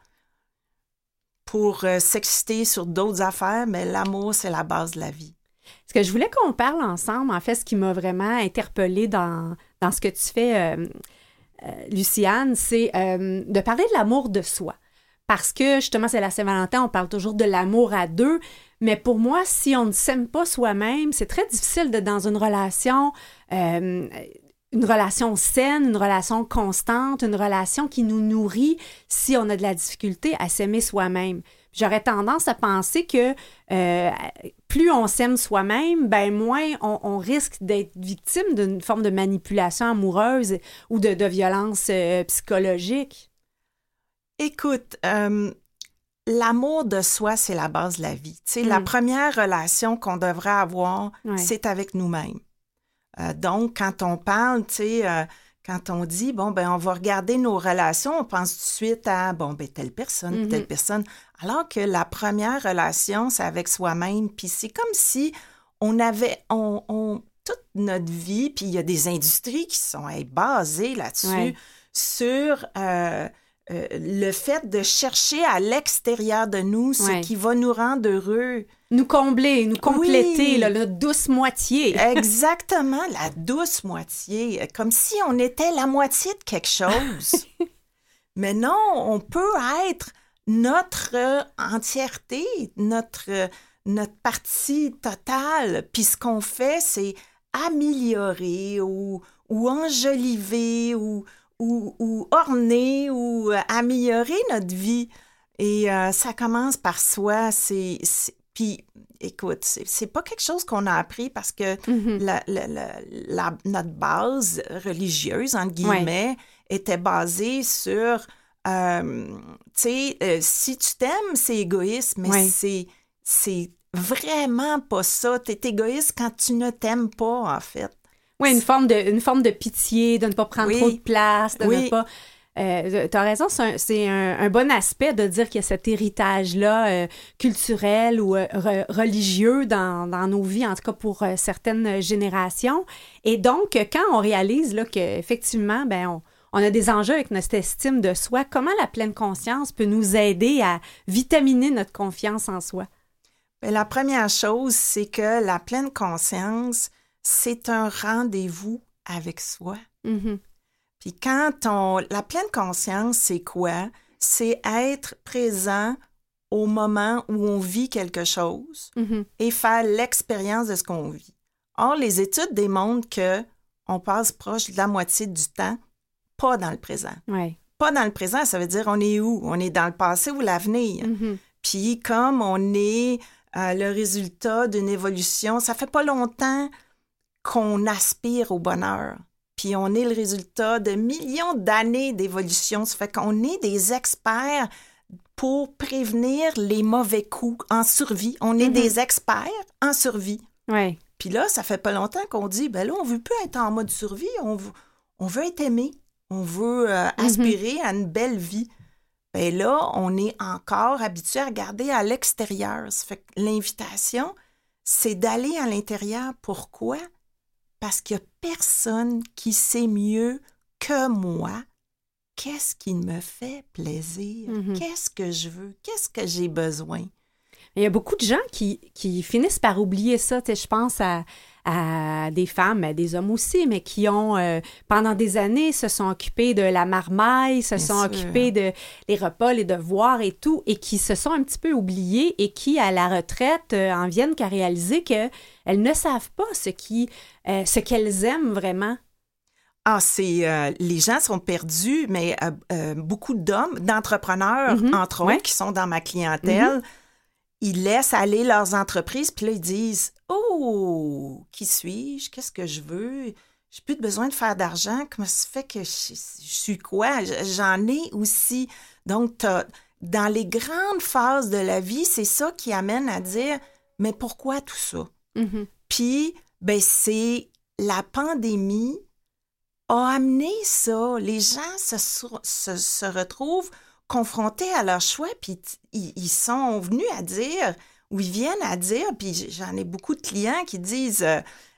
S7: s'exciter sur d'autres affaires, mais l'amour, c'est la base de la vie.
S1: Ce que je voulais qu'on parle ensemble, en fait, ce qui m'a vraiment interpellée dans ce que tu fais, Luciane, c'est de parler de l'amour de soi. Parce que, justement, c'est la Saint-Valentin, on parle toujours de l'amour à deux, mais pour moi, si on ne s'aime pas soi-même, c'est très difficile d'être dans une relation saine, une relation constante, une relation qui nous nourrit si on a de la difficulté à s'aimer soi-même. J'aurais tendance à penser que plus on s'aime soi-même, ben moins on risque d'être victime d'une forme de manipulation amoureuse ou de violence psychologique.
S7: Écoute, l'amour de soi, c'est la base de la vie. Tu sais, la première relation qu'on devrait avoir, c'est avec nous-mêmes. Donc, quand on parle, tu sais, quand on dit, bon, ben on va regarder nos relations, on pense tout de suite à, bon, ben telle personne, telle personne. Alors que la première relation, c'est avec soi-même. Puis c'est comme si on avait, toute notre vie, puis il y a des industries qui sont basées là-dessus, sur le fait de chercher à l'extérieur de nous ce qui va nous rendre heureux.
S1: Nous combler, nous compléter, là, notre douce moitié.
S7: Exactement, la douce moitié. Comme si on était la moitié de quelque chose. Mais non, on peut être notre entièreté, notre partie totale. Puis ce qu'on fait, c'est améliorer ou enjoliver ou orner ou améliorer notre vie. Et ça commence par soi. Puis, écoute, c'est pas quelque chose qu'on a appris parce que notre base religieuse, entre guillemets, était basée sur, si tu t'aimes, c'est égoïste, mais c'est vraiment pas ça. T'es égoïste quand tu ne t'aimes pas, en fait.
S1: Oui, une forme de pitié, de ne pas prendre trop de place, de ne pas... tu as raison, c'est un bon aspect de dire qu'il y a cet héritage-là culturel ou religieux dans nos vies, en tout cas pour certaines générations. Et donc, quand on réalise là, qu'effectivement, on a des enjeux avec notre estime de soi, comment la pleine conscience peut nous aider à vitaminer notre confiance en soi?
S7: Bien, la première chose, c'est que la pleine conscience, c'est un rendez-vous avec soi.
S1: Mm-hmm.
S7: Puis la pleine conscience, c'est quoi? C'est être présent au moment où on vit quelque chose et faire l'expérience de ce qu'on vit. Or, les études démontrent qu'on passe proche de la moitié du temps pas dans le présent.
S1: Ouais.
S7: Pas dans le présent, ça veut dire on est où? On est dans le passé ou l'avenir. Puis comme on est le résultat d'une évolution, ça fait pas longtemps qu'on aspire au bonheur. Puis on est le résultat de millions d'années d'évolution. Ça fait qu'on est des experts pour prévenir les mauvais coups en survie. On est des experts en survie.
S1: Ouais.
S7: Puis là, ça fait pas longtemps qu'on dit, là, on veut plus être en mode survie, on veut être aimé. On veut aspirer à une belle vie. Bien là, on est encore habitué à regarder à l'extérieur. Ça fait que l'invitation, c'est d'aller à l'intérieur. Pourquoi? Parce qu'il n'y a personne qui sait mieux que moi qu'est-ce qui me fait plaisir, qu'est-ce que je veux, qu'est-ce que j'ai besoin.
S1: Il y a beaucoup de gens qui finissent par oublier ça. Tu sais, je pense à des femmes, à des hommes aussi, mais qui ont, pendant des années, se sont occupés de la marmaille, sont occupés de les repas, les devoirs et tout, et qui se sont un petit peu oubliés et qui, à la retraite, en viennent qu'à réaliser qu'elles ne savent pas ce qu'elles aiment vraiment.
S7: Ah, les gens sont perdus, mais beaucoup d'entrepreneurs, entre autres, qui sont dans ma clientèle, ils laissent aller leurs entreprises, puis là, ils disent « Oh, qui suis-je? Qu'est-ce que je veux? J'ai plus besoin de faire d'argent. Comment ça se fait que je suis quoi? J'en ai aussi. » Donc, dans les grandes phases de la vie, c'est ça qui amène à dire « Mais pourquoi tout ça? » Puis, c'est la pandémie a amené ça. Les gens se retrouvent confrontés à leur choix, puis ils sont venus à dire, ou ils viennent à dire, puis j'en ai beaucoup de clients qui disent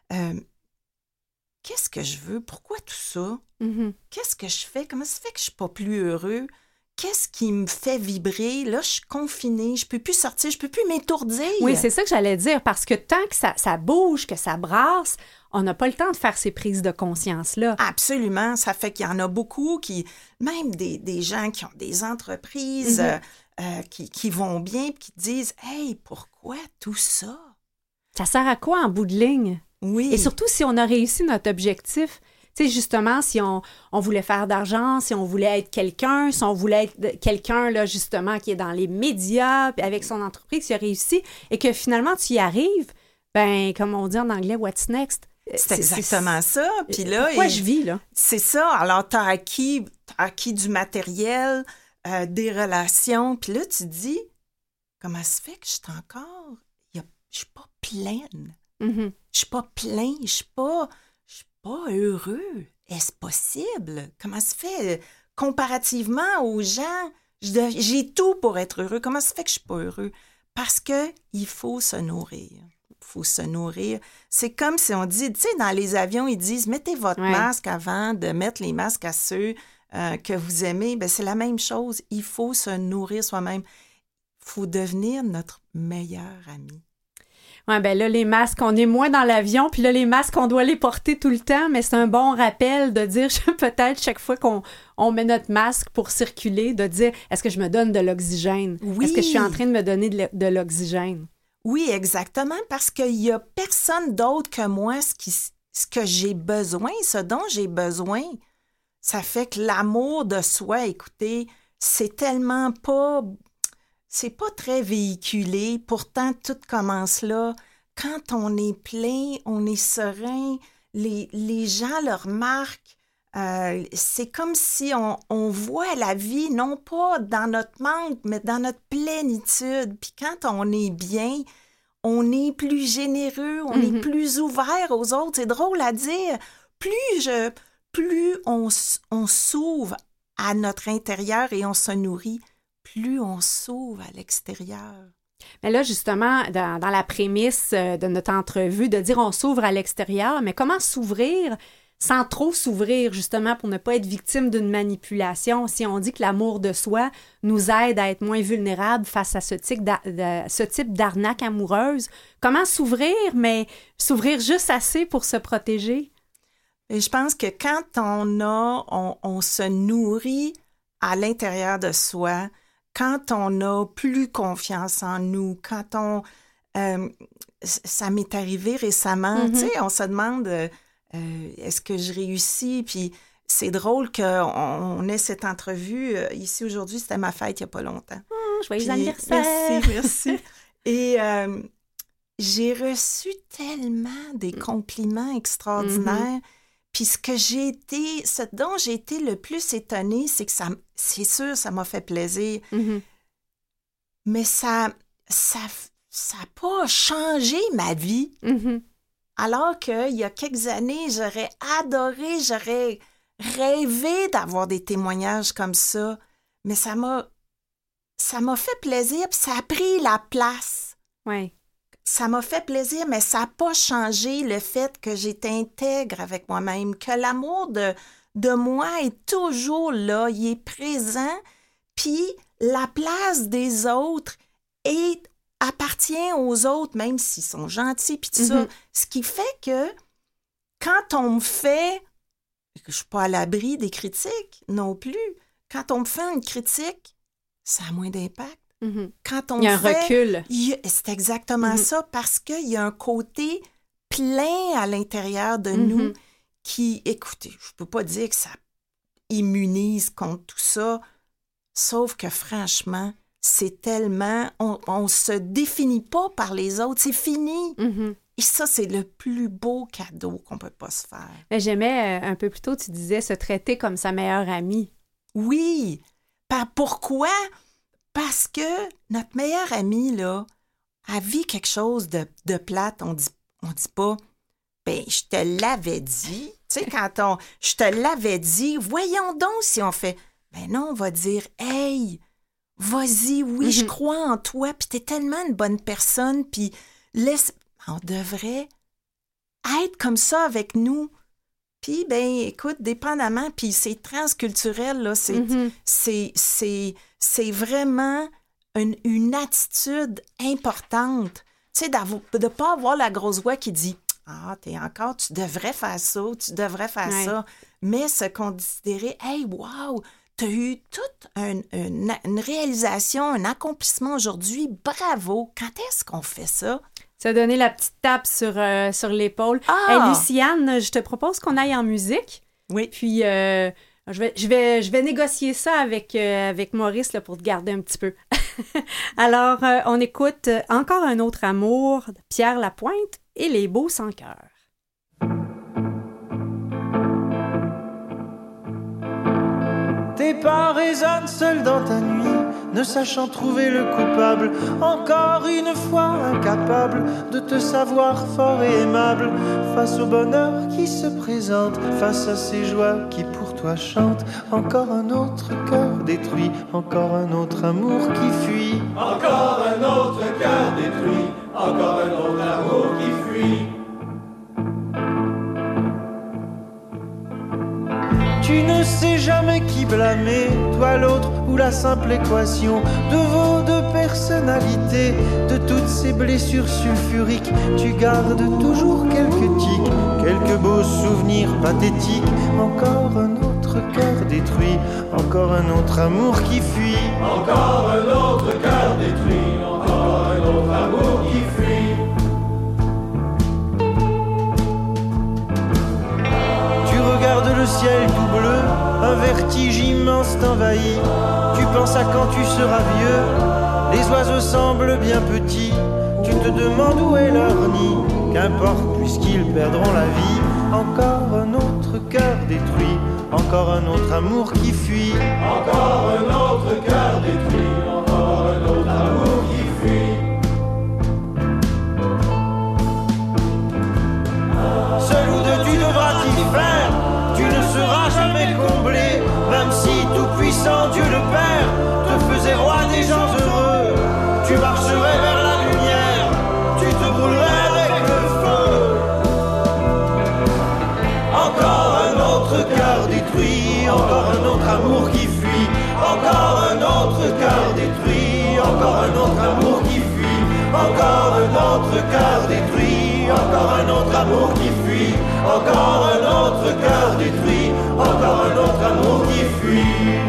S7: qu'est-ce que je veux? Pourquoi tout ça? Qu'est-ce que je fais? Comment ça fait que je suis pas plus heureux? Qu'est-ce qui me fait vibrer? Là, je suis confinée, je peux plus sortir, je peux plus m'étourdir.
S1: Oui, c'est ça que j'allais dire, parce que tant que ça bouge, que ça brasse, on n'a pas le temps de faire ces prises de conscience-là.
S7: Absolument. Ça fait qu'il y en a beaucoup même des gens qui ont des entreprises qui vont bien et qui disent « Hey, pourquoi tout ça? »
S1: Ça sert à quoi en bout de ligne?
S7: Oui.
S1: Et surtout si on a réussi notre objectif. Tu sais, justement, si on voulait faire d'argent, si on voulait être quelqu'un, si on voulait être quelqu'un, là, justement, qui est dans les médias, puis avec son entreprise, qui a réussi, et que finalement, tu y arrives, comme on dit en anglais, « What's next? »
S7: C'est exactement ça. Puis là,
S1: pourquoi je vis, là? C'est
S7: ça. Alors, t'as acquis du matériel, des relations. Puis là, tu dis, comment ça fait que je suis encore... Je suis pas pleine. Je suis pas plein. Je suis pas heureux. Est-ce possible? Comment ça fait? Comparativement aux gens, j'ai tout pour être heureux. Comment ça fait que je suis pas heureux? Parce qu'il faut se nourrir. Faut se nourrir. C'est comme si on dit, tu sais, dans les avions, ils disent, mettez votre masque avant de mettre les masques à ceux que vous aimez. C'est la même chose. Il faut se nourrir soi-même. Il faut devenir notre meilleur ami.
S1: Oui, là, les masques, on est moins dans l'avion, puis là, les masques, on doit les porter tout le temps, mais c'est un bon rappel de dire, peut-être, chaque fois qu'on met notre masque pour circuler, de dire, est-ce que je me donne de l'oxygène? Oui. Est-ce que je suis en train de me donner de l'oxygène?
S7: Oui, exactement, parce qu'il n'y a personne d'autre que moi ce que j'ai besoin, ce dont j'ai besoin. Ça fait que l'amour de soi, écoutez, c'est tellement pas... C'est pas très véhiculé. Pourtant, tout commence là. Quand on est plein, on est serein, les gens le remarquent. C'est comme si on voit la vie, non pas dans notre manque, mais dans notre plénitude. Puis quand on est bien, on est plus généreux, on est plus ouvert aux autres. C'est drôle à dire. Plus on s'ouvre à notre intérieur et on se nourrit, plus on s'ouvre à l'extérieur.
S1: Mais là, justement, dans la prémisse de notre entrevue, de dire on s'ouvre à l'extérieur, mais comment s'ouvrir sans trop s'ouvrir, justement, pour ne pas être victime d'une manipulation? Si on dit que l'amour de soi nous aide à être moins vulnérables face à ce type d'arnaque amoureuse, comment s'ouvrir, mais s'ouvrir juste assez pour se protéger?
S7: Et je pense que quand on se nourrit à l'intérieur de soi, quand on a plus confiance en nous, quand ça m'est arrivé récemment, tu sais, on se demande est-ce que je réussis? Puis c'est drôle qu'on ait cette entrevue ici aujourd'hui, c'était ma fête il n'y a pas longtemps.
S1: Joyeux anniversaire!
S7: Merci. Et j'ai reçu tellement des compliments extraordinaires. Puis ce dont j'ai été le plus étonnée, c'est que c'est sûr, ça m'a fait plaisir. Mais ça n'a pas changé ma vie. Alors qu'il y a quelques années, j'aurais adoré, j'aurais rêvé d'avoir des témoignages comme ça. Mais ça m'a fait plaisir, puis ça a pris la place.
S1: Oui.
S7: Ça m'a fait plaisir, mais ça n'a pas changé le fait que j'étais intègre avec moi-même, que l'amour de moi est toujours là, il est présent, puis la place des autres appartient aux autres, même s'ils sont gentils, puis tout ça. Ce qui fait que quand on me fait, je ne suis pas à l'abri des critiques non plus, quand on me fait une critique, ça a moins d'impact. Quand on
S1: il y a un recul.
S7: C'est exactement ça, parce qu'il y a un côté plein à l'intérieur de nous qui, écoutez, je ne peux pas dire que ça immunise contre tout ça, sauf que franchement, c'est tellement... On ne se définit pas par les autres, c'est fini. Et ça, c'est le plus beau cadeau qu'on ne peut pas se faire.
S1: Mais j'aimais, un peu plus tôt, tu disais se traiter comme sa meilleure amie.
S7: Oui. Pourquoi? Parce que notre meilleure amie, là, elle vit quelque chose de plate. On dit pas, ben, je te l'avais dit. Tu sais, quand je te l'avais dit, voyons donc si on fait, ben non, on va dire, hey, vas-y, oui, je crois en toi, puis t'es tellement une bonne personne, puis on devrait être comme ça avec nous. Puis, ben, écoute, dépendamment, puis c'est transculturel, là, c'est vraiment une attitude importante. Tu sais, de ne pas avoir la grosse voix qui dit « Ah, tu devrais faire ça, tu devrais faire ça. » Mais se considérer « Hey, wow, tu as eu toute une réalisation, un accomplissement aujourd'hui, bravo. » Quand est-ce qu'on fait ça?
S1: Ça a donné la petite tape sur l'épaule. Hey, Luciane, je te propose qu'on aille en musique.
S7: Oui.
S1: Puis, je vais négocier ça avec Maurice là, pour te garder un petit peu. Alors, on écoute Encore un autre amour de Pierre Lapointe et Les Beaux sans cœur.
S8: Tes pas résonnent seuls dans ta nuit, ne sachant trouver le coupable, encore une fois incapable de te savoir fort et aimable, face au bonheur qui se présente, face à ces joies qui pour toi chantent. Encore un autre cœur détruit, encore un autre amour qui fuit.
S9: Encore un autre cœur détruit, encore un autre amour qui fuit.
S8: Tu ne sais jamais qui blâmer, toi l'autre ou la simple équation de vos deux personnalités. De toutes ces blessures sulfuriques, tu gardes toujours quelques tics, quelques beaux souvenirs pathétiques. Encore un autre cœur détruit, encore un autre amour qui fuit.
S9: Encore un autre cœur détruit, encore un autre amour qui fuit.
S8: ciel tout bleu, un vertige immense t'envahit. Tu penses à quand tu seras vieux, les oiseaux semblent bien petits. Tu te demandes où est leur nid, qu'importe puisqu'ils perdront la vie. Encore un autre cœur détruit, encore un autre amour qui fuit.
S9: Encore un autre cœur détruit, encore un autre amour qui fuit.
S8: Seul ou deux tu devras t'y faire, tu ne seras jamais comblé. Même si tout-puissant Dieu le Père te faisait roi des gens heureux, tu marcherais vers la lumière, tu te brûlerais avec le feu. Encore un autre cœur détruit, encore un autre amour qui fuit. Encore un autre cœur détruit, encore un autre amour qui fuit. Encore un autre cœur détruit, encore un autre amour qui fuit. Encore un autre cœur détruit, encore un autre amour qui fuit.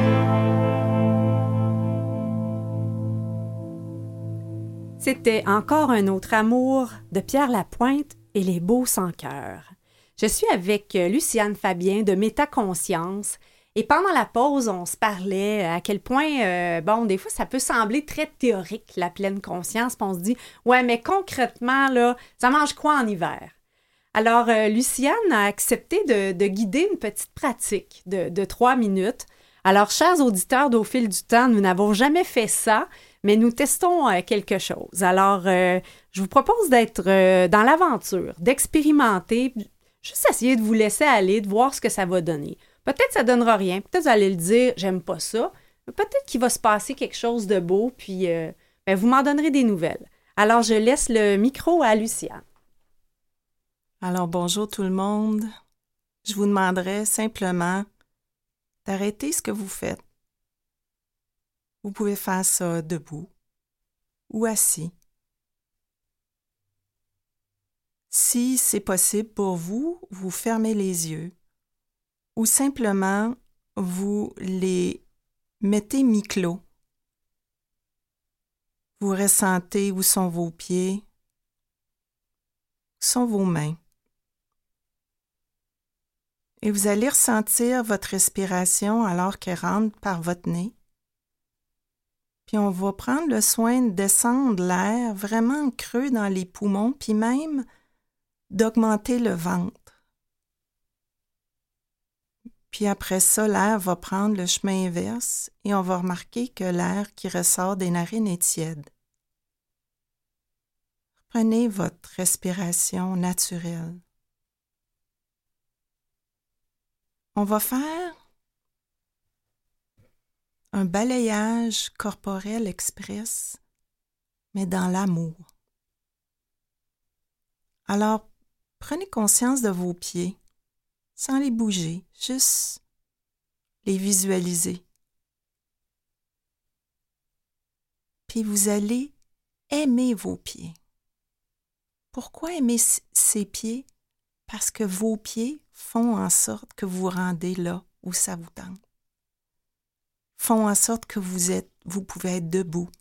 S1: C'était Encore un autre amour de Pierre Lapointe et les Beaux sans cœur. Je suis avec Luciane Fabien de Métaconscience et pendant la pause, on se parlait à quel point, des fois, ça peut sembler très théorique, la pleine conscience, puis on se dit, ouais, mais concrètement, là, ça mange quoi en hiver? Alors, Luciane a accepté de guider une petite pratique de 3 minutes. Alors, chers auditeurs d'Au fil du temps, nous n'avons jamais fait ça, mais nous testons quelque chose. Alors, je vous propose d'être dans l'aventure, d'expérimenter, juste essayer de vous laisser aller, de voir ce que ça va donner. Peut-être que ça ne donnera rien, peut-être que vous allez le dire « j'aime pas ça », peut-être qu'il va se passer quelque chose de beau, puis vous m'en donnerez des nouvelles. Alors, je laisse le micro à Luciane.
S7: Alors, bonjour tout le monde. Je vous demanderais simplement d'arrêter ce que vous faites. Vous pouvez faire ça debout ou assis. Si c'est possible pour vous, vous fermez les yeux ou simplement vous les mettez mi-clos. Vous ressentez où sont vos pieds, où sont vos mains. Et vous allez ressentir votre respiration alors qu'elle rentre par votre nez. Puis on va prendre le soin de descendre l'air vraiment creux dans les poumons, puis même d'augmenter le ventre. Puis après ça, l'air va prendre le chemin inverse et on va remarquer que l'air qui ressort des narines est tiède. Reprenez votre respiration naturelle. On va faire un balayage corporel express, mais dans l'amour. Alors, prenez conscience de vos pieds, sans les bouger, juste les visualiser. Puis vous allez aimer vos pieds. Pourquoi aimer ces pieds? Parce que vos pieds font en sorte que vous vous rendez là où ça vous tente. Font en sorte que vous pouvez être debout.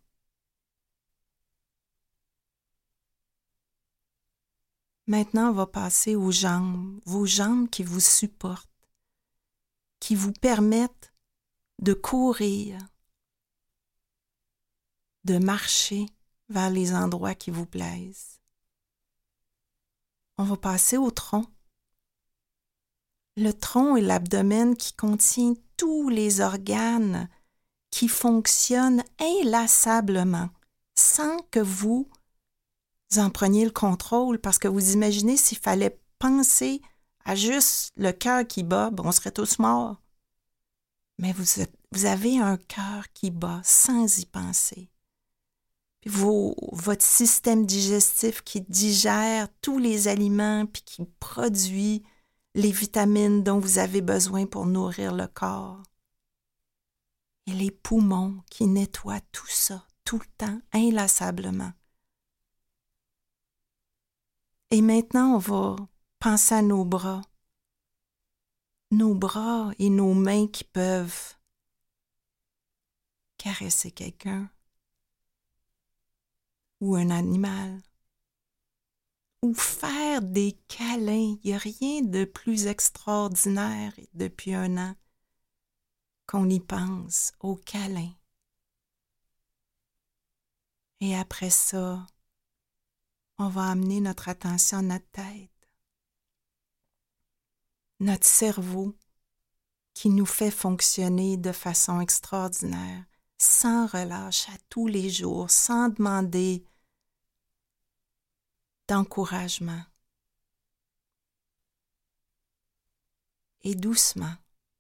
S7: Maintenant, on va passer aux jambes, vos jambes qui vous supportent, qui vous permettent de courir, de marcher vers les endroits qui vous plaisent. On va passer au tronc. Le tronc est l'abdomen qui contient tous les organes qui fonctionnent inlassablement, sans que vous en preniez le contrôle, parce que vous imaginez s'il fallait penser à juste le cœur qui bat, on serait tous morts. Mais vous avez un cœur qui bat sans y penser. Puis votre système digestif qui digère tous les aliments puis qui produit les vitamines dont vous avez besoin pour nourrir le corps. Et les poumons qui nettoient tout ça, tout le temps, inlassablement. Et maintenant, on va penser à nos bras. Nos bras et nos mains qui peuvent caresser quelqu'un ou un animal ou faire des câlins. Il n'y a rien de plus extraordinaire depuis 1 an qu'on y pense, aux câlins. Et après ça, on va amener notre attention à notre tête, notre cerveau qui nous fait fonctionner de façon extraordinaire, sans relâche, à tous les jours, sans demander d'encouragement. Et doucement,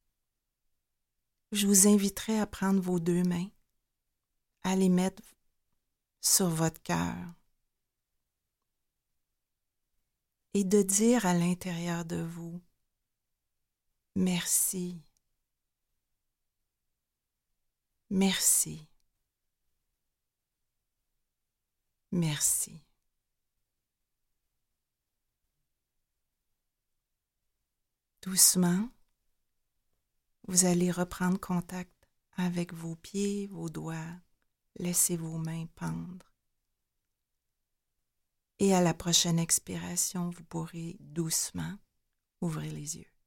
S7: je vous inviterai à prendre vos 2 mains, à les mettre sur votre cœur et de dire à l'intérieur de vous, merci, merci, merci. Doucement, vous allez reprendre contact avec vos pieds, vos doigts. Laissez vos mains pendre. Et à la prochaine expiration, vous pourrez doucement ouvrir les yeux.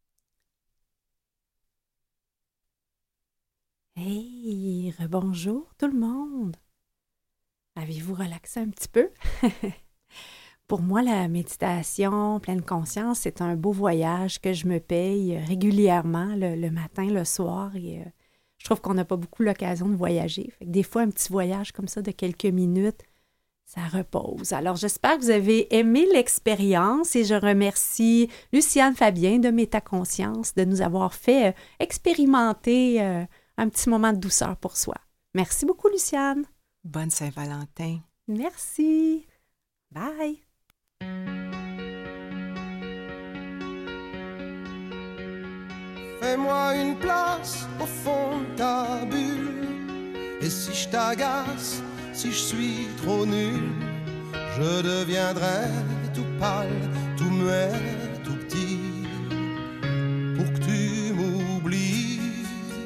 S1: Hey, rebonjour tout le monde! Avez-vous relaxé un petit peu? Pour moi, la méditation pleine conscience, c'est un beau voyage que je me paye régulièrement le matin, le soir. Et je trouve qu'on n'a pas beaucoup l'occasion de voyager. Fait que des fois, un petit voyage comme ça de quelques minutes, ça repose. Alors, j'espère que vous avez aimé l'expérience et je remercie Luciane Fabien de Métaconscience de nous avoir fait expérimenter un petit moment de douceur pour soi. Merci beaucoup, Luciane.
S7: Bonne Saint-Valentin.
S1: Merci. Bye.
S10: Fais-moi une place au fond de ta bulle. Et si je t'agace, si je suis trop nul, je deviendrai tout pâle, tout muet, tout petit, pour que tu m'oublies.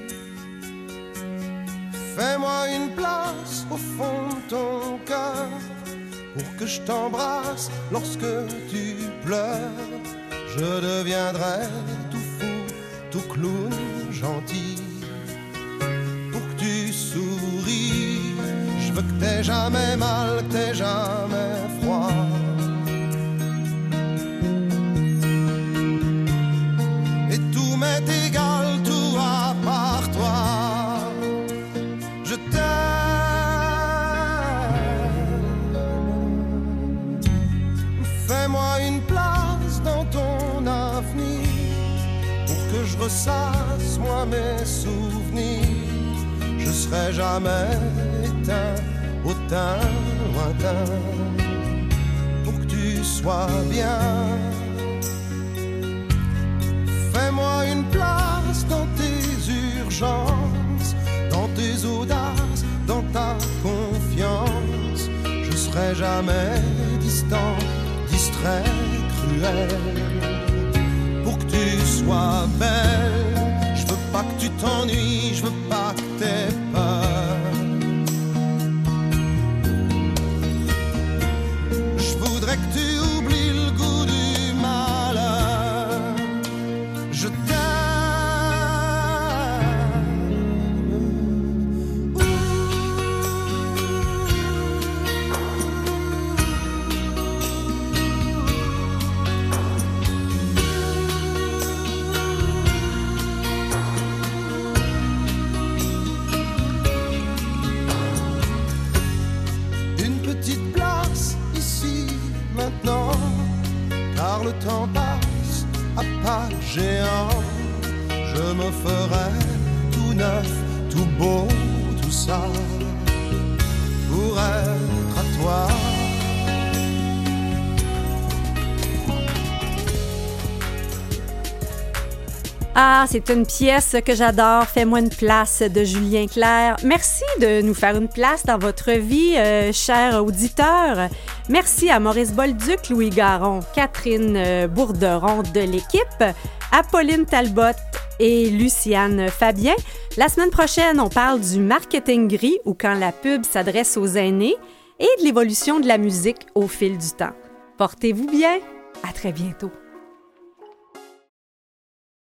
S10: Fais-moi une place au fond de ton cœur, pour que je t'embrasse lorsque tu pleures. Je deviendrai tout fou, tout clown gentil, pour que tu souris. Je veux que t'aies jamais mal, que t'aies jamais froid. Et tout m'est égal, tout à part toi. Je t'aime. Fais-moi une place dans ton avenir, pour que je ressasse moi mes souvenirs. Je serai jamais éteint au teint lointain, pour que tu sois bien. Fais-moi une place dans tes urgences, dans tes audaces, dans ta confiance. Je serai jamais distant, distrait, cruel, pour que tu sois belle. Je veux pas que tu t'ennuies, je veux pas que t'aies peur. Je voudrais que tu oublies le goût du malheur. Je t'aime. Car le temps passe à pas géant. Je me ferai tout neuf, tout beau, tout ça, pour être à toi.
S1: Ah, c'est une pièce que j'adore, Fais-moi une place de Julien Clerc. Merci de nous faire une place dans votre vie, chers auditeurs. Merci à Maurice Bolduc, Louis Garon, Catherine Bourderon de l'équipe, Apolline Talbot et Luciane Fabien. La semaine prochaine, on parle du marketing gris ou quand la pub s'adresse aux aînés et de l'évolution de la musique au fil du temps. Portez-vous bien. À très bientôt.